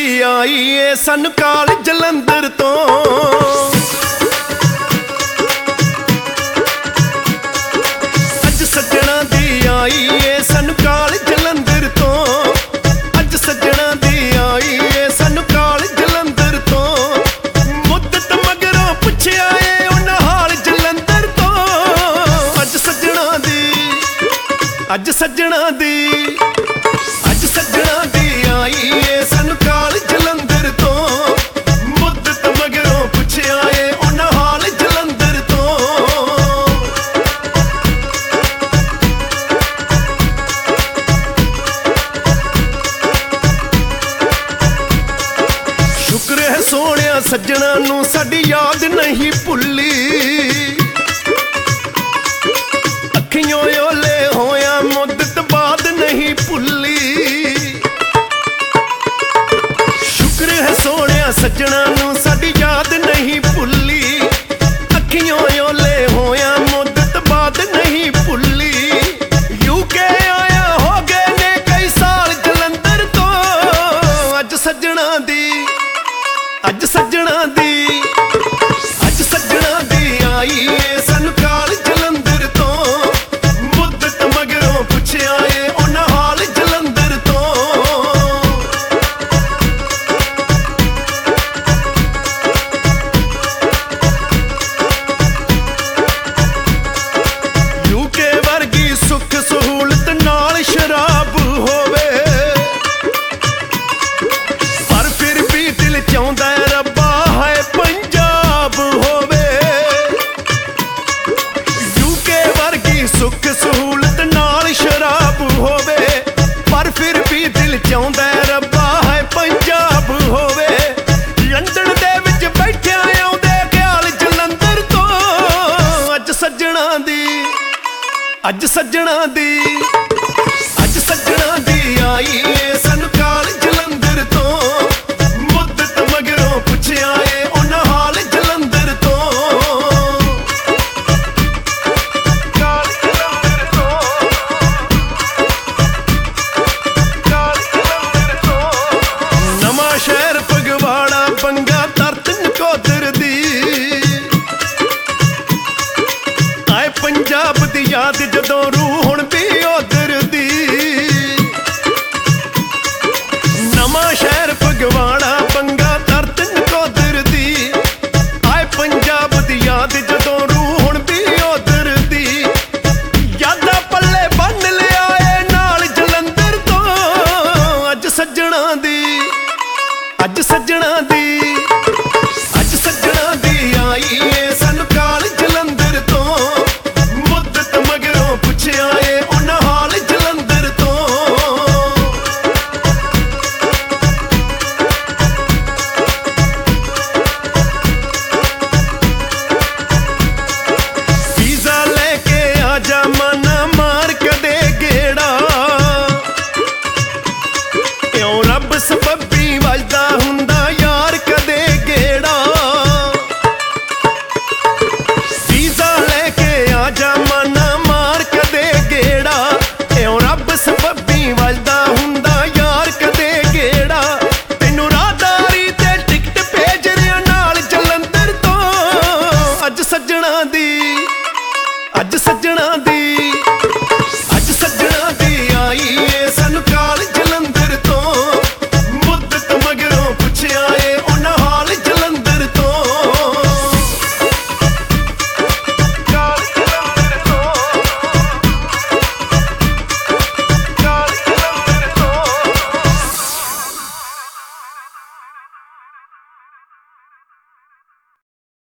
ਦੀ ਆਈ ਏ ਸਾਨੂੰ ਕਾਲ ਜਲੰਧਰ ਤੋਂ। ਅੱਜ ਸੱਜਣਾ ਦੀ ਆਈ ਏ ਸਾਨੂੰ ਕਾਲ ਜਲੰਧਰ ਤੋਂ। ਅੱਜ ਸੱਜਣਾ ਦੀ ਆਈ ਏ ਸਾਨੂੰ ਕਾਲ ਜਲੰਧਰ ਤੋਂ। ਮੁੱਦਤ ਮਗਰੋਂ ਪੁੱਛਿਆ ਏ ਉਹਨਾਂ ਹਾਲ ਜਲੰਧਰ ਤੋਂ। ਅੱਜ ਸੱਜਣਾ ਦੀ ਅੱਜ ਸੱਜਣਾ ਦੀ ਅੱਜ ਸੱਜਣਾ ਦੀ ਆਈ ਏ ਸਾਨੂੰ ਕਾਲ ਜਲੰਧਰ ਤੋਂ। ਮੁੱਦਤ ਮਗਰੋਂ ਪੁੱਛਿਆ ਏ ਉਹਨਾਂ ਹਾਲ ਜਲੰਧਰ ਤੋਂ। ਸ਼ੁਕਰ ਹੈ ਸੋਹਣਿਆ ਸੱਜਣਾ ਨੂੰ ਸਾਡੀ ਯਾਦ ਨਹੀਂ ਭੁੱਲੀ। ਅੱਖੀਆਂ ਓਲੇ ਹੋਇਆ ਮੁੱਦਤ ਬਾਅਦ ਨਹੀਂ ਭੁੱਲੀ। ਸ਼ੁਕਰ ਹੈ ਸੋਹਣਿਆ ਸੱਜਣਾ ਨੂੰ ਸਾਡੀ ਯਾਦ ਨਹੀਂ ਭੁੱਲੀ। ਅੱਖੀਆਂ ਓਲੇ ਹੋਇਆ ਮੁੱਦਤ ਬਾਅਦ ਨਹੀਂ ਭੁੱਲੀ। ਯੂਕੇ ਆਇਆ ਹੋ ਗਏ ਨੇ ਕਈ ਸਾਲ ਜਲੰਧਰ ਤੋਂ। ਅੱਜ ਸੱਜਣਾ ਦੀ ਅੱਜ ਸੱਜਣਾ ਦੀ ਅੱਜ ਸੱਜਣਾ ਦੀ ਆਈ ਏ ਸਾਨੂੰ ਕਾਲ ਜਲੰਧਰ ਤੋਂ। ਮੁੱਦਤ ਮਗਰੋਂ ਪੁੱਛਿਆ ਏ ਉਹਨਾਂ ਹਾਲ ਜਲੰਧਰ ਤੋਂ। ਯੂਕੇ ਵਰਗੀ ਸੁੱਖ ਸਹੂਲਤ ਨਾਲ ਸ਼ਰਾਬ ਹੋਵੇ, ਪਰ ਫਿਰ ਵੀ ਦਿਲ ਚਾਹੁੰਦਾ ਰੱਬਾ ਹੈ ਪੰਜਾਬ ਹੋਵੇ। ਯੂਕੇ ਵਰਗੀ ਸੁੱਖ ਸਹੂਲਤ ਨਾਲ ਸ਼ਰਾਬ ਹੋਵੇ, ਪਰ ਫਿਰ ਵੀ ਦਿਲ ਚਾਹੁੰਦਾ ਰੱਬਾ ਹੈ ਪੰਜਾਬ ਹੋਵੇ। ਲੰਡਨ ਦੇ ਵਿੱਚ ਬੈਠਿਆ ਆਉਂਦੇ ਖਿਆਲ ਜਲੰਧਰ ਤੋਂ। ਅੱਜ ਸੱਜਣਾ ਦੀ ਅੱਜ ਸੱਜਣਾ ਦੀ ਅੱਜ ਸੱਜਣਾ ਦੀ ਆਈ ਏ ਸਾਨੂੰ ਕਾਲ ਜਲੰਧਰ ਤੋਂ। ਮੁੱਦਤ ਮਗਰੋਂ ਪੁੱਛਿਆ ਏ ਉਹਨਾਂ ਹਾਲ ਜਲੰਧਰ ਤੋਂ। ਕਾਲ ਜਲੰਧਰ ਤੋਂ ਕਾਲ ਜਲੰਧਰ ਤੋਂ। ਨਵਾਂ ਸ਼ਹਿਰ ਫਗਵਾੜਾ ਬੰਗਾ ਤਰਤ ਨਕੋਦਰ ਦੀ ਆਏ ਪੰਜਾਬ ਦੀ ਯਾਦ ਜਦੋਂ ਰੂਹ ਹੁਣ ਵੀ ਉਧਰ ਦੀ। ਨਵਾਂ ਸ਼ਹਿਰ ਫਗਵਾੜਾ ਬੰਗਾ ਤਰਤ ਨਕੋਦਰ ਦੀ ਆਏ ਪੰਜਾਬ ਦੀ ਯਾਦ ਜਦੋਂ ਰੂਹ ਹੁਣ ਵੀ ਉਧਰ ਦੀ। ਯਾਦਾਂ ਪੱਲੇ ਬੰਨ ਲਿਆ ਏ ਨਾਲ ਜਲੰਧਰ ਤੋਂ। ਅੱਜ ਸੱਜਣਾ ਦੀ ਅੱਜ ਸੱਜਣਾ ਦੀ ਅੱਜ ਸੱਜਣਾ ਦੀ ਆਈ